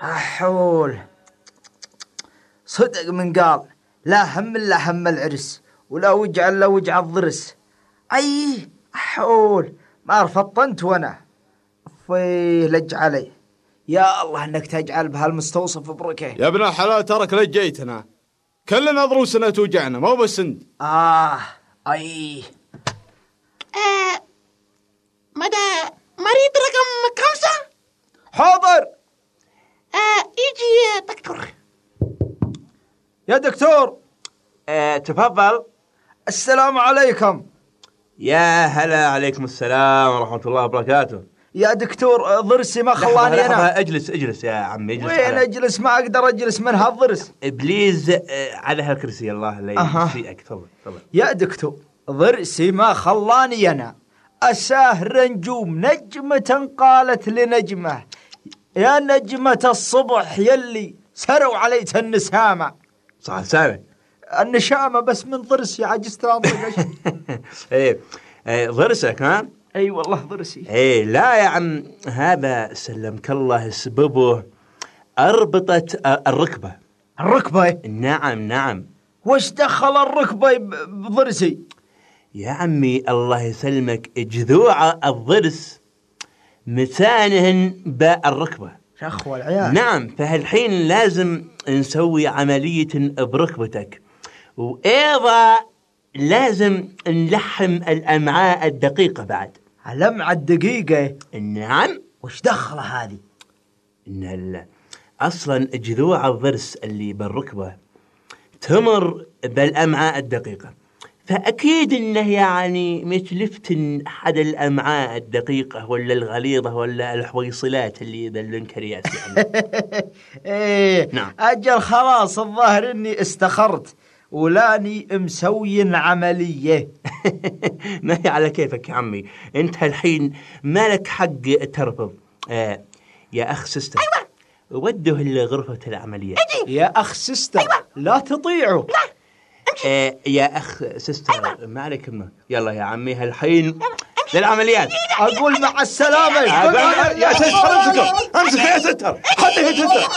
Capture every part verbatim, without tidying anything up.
أحول صدق من قال لا هم إلا هم العرس ولا وجع إلا وجع الضرس. أي أحول ما رفضت وأنا فيه لج علي. يا الله أنك تجعل بهالمستوصف بركة يا ابن الحلال. ترك لجيتنا كلنا ضروسنا توجعنا مو بس انت. آه أي آه مدى مريض رقم خمسة حاضر. آه يجي دكتور. يا دكتور. آه تفضل. السلام عليكم. يا هلا عليكم السلام ورحمة الله وبركاته. يا دكتور ضرسي ما خلاني أنا. اجلس اجلس يا عمي اجلس. وين على... اجلس ما أقدر أجلس من هالضرس. بليز آه على هالكرسي الله لا يسيئك. تفضل تفضل. يا دكتور ضرسي ما خلاني أنا أساه نجوم نجمة قالت لنجمة يا نجمة الصبح يلي سروا عليت النسامة. صح سامع النشامة بس من ضرسي عجزت أنطق. ايه ضرسك ها؟ اي والله ضرسي. ايه لا يا عم هذا سلمك الله سببه أربطة الركبة. الركبة؟ نعم نعم. وش دخل الركبة بضرسي؟ يا عمي الله يسلمك جذوع الضرس متانهن بالركبة. شخوة العيال. نعم فهالحين لازم نسوي عملية بركبتك وأيضا لازم نلحم الأمعاء الدقيقة بعد. الأمعاء الدقيقة؟ نعم. وش دخل هذه؟ إن أصلا جذوع الضرس اللي بالركبة تمر بالأمعاء الدقيقة فأكيد إنه يعني متلفتن أحد الأمعاء الدقيقة ولا الغليظة ولا الحويصلات اللي ذا الانكرياس يعني. إيه نعم. أجل خلاص الظاهر إني استخرت ولاني مسوي عملية. ما هي على كيفك يا عمي أنت الحين مالك حق ترفض. آه يا أخ سستر. أيوة. وده لغرفة العملية. يا أخ سستر. أيوة. لا تطيعوا. لا. آه يا أخ سستر. أيوة. ما عليك منه. يلا يا عمي هالحين للعمليات. أقول مع السلامة. يا ستر امسكه امسكه يا ستر حتى يا ستر.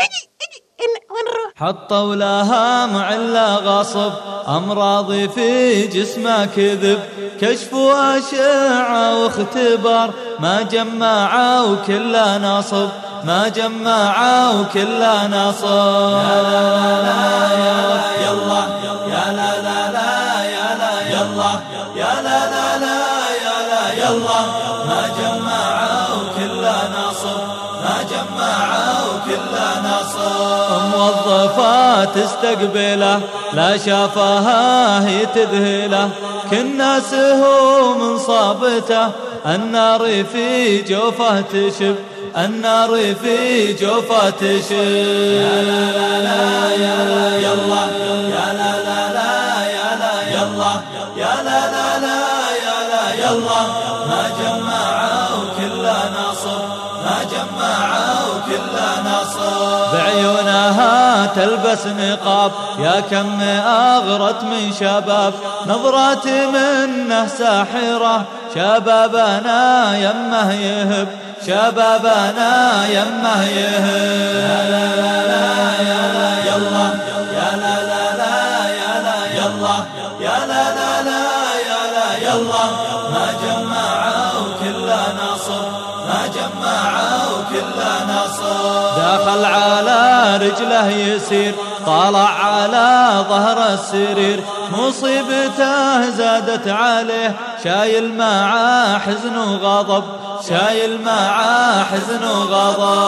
حطوا لها معلة غصب أمراضي في جسمه كذب كشف وأشعة واختبار ما جمعوا كله نصب ما جمعوا كله نصب. يا لا لا لا يا الله يا لا لا لا يا لا يا الله يا لا لا لا يا لا يا الله ما جمعوا كله نصب ما جمعوا كله نصب. موظفة تستقبله لا شافها هي تذهله كنا سهو من صابته النار في جوفه تشب النار في جوفه تشب. يا لا لا يا لا يا الله يا لا لا لا يا لا يا الله يا لا لا لا يا لا يا الله ما جمعوا كله نصب ما جمعوا كله نصب. بعيونها تلبس نقاب يا كم أغرت من شباب نظرات منه ساحرة شبابنا يمه يهب شبابنا يمه يهب. يا لا لا لا يا لا يا الله يا لا لا لا يا لا يا الله يا لا لا لا يا لا يا الله ما جمعوا كله نصب ما جمعوا كله نصب. دخل على رجله يسير طلع على ظهر السرير مصيبته زادت عليه شايل معاه حزن وغضب شايل معاه حزن وغضب.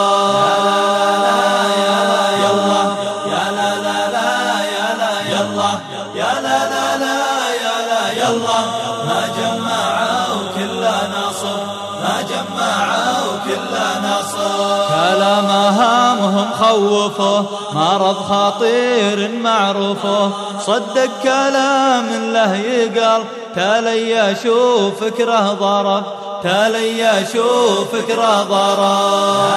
يا لا لا لا يا الله يا لا لا لا يا لا يا الله يا لا لا لا يا لا يا الله ما جمعوا كله نصب ما جمعوا كله نصب. كلامها مهم خوفه مرض خطير معروفه صدق كلام له يقال تالي شوف فكره ضرب تالي شوف فكره ضرب.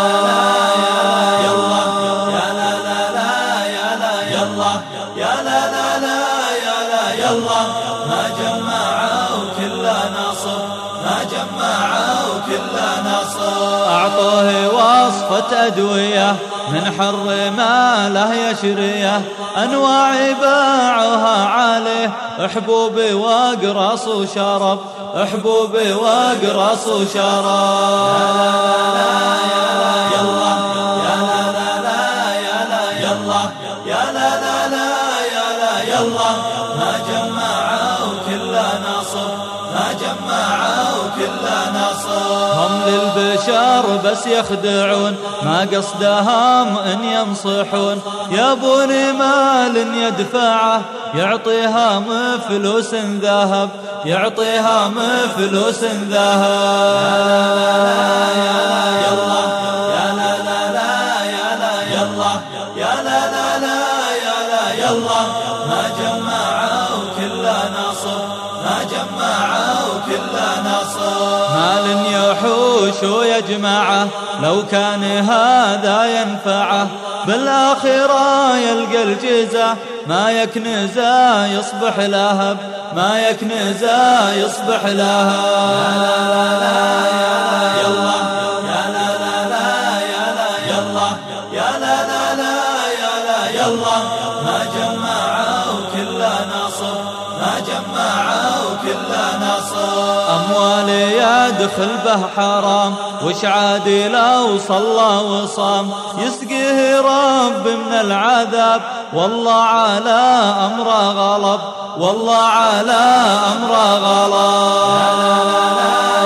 يا لا لا لا يا لا يا الله يا لا لا لا يا لا يا الله ما جمعوا كله نصب ما جمعوا كله نصب. أعطوه وصف صفة أدوية من حر ما له يشريه أنواع باعها عليه حبوب وأقراص وشرب حبوب وأقراص وشرب يلا يا لا لا لا يا لا يلا يا لا لا لا يا لا يلا ما جمعوا كلا نصب ما جمعوا كلا نصب هم للبشر بس يخدعون ما قصدهم ان ينصحون يابون مال يدفعه يعطيها فلوس ذهب يعطيها فلوس ذهب يلا يا لا لا لا يا لا يلا يا لا لا لا يا لا يلا ما جمعوا كلا نصب ما جمعوا كلا نصب مال يحوش ويجمعه لو كان هذا ينفعه بالآخرة يلقى الجزاء ما يكنزا يصبح لهب ما يكنزا يصبح لهب يلا يا لا لا لا يا لا يلا يا لا لا لا يا لا يلا ما جمعوا كلا نصب ما جمعوا كلا نصب أموالي يدخل به حرام وش عادي لو صلى وصام يسقيه رب من العذاب والله على أمره غلب والله على أمره غلب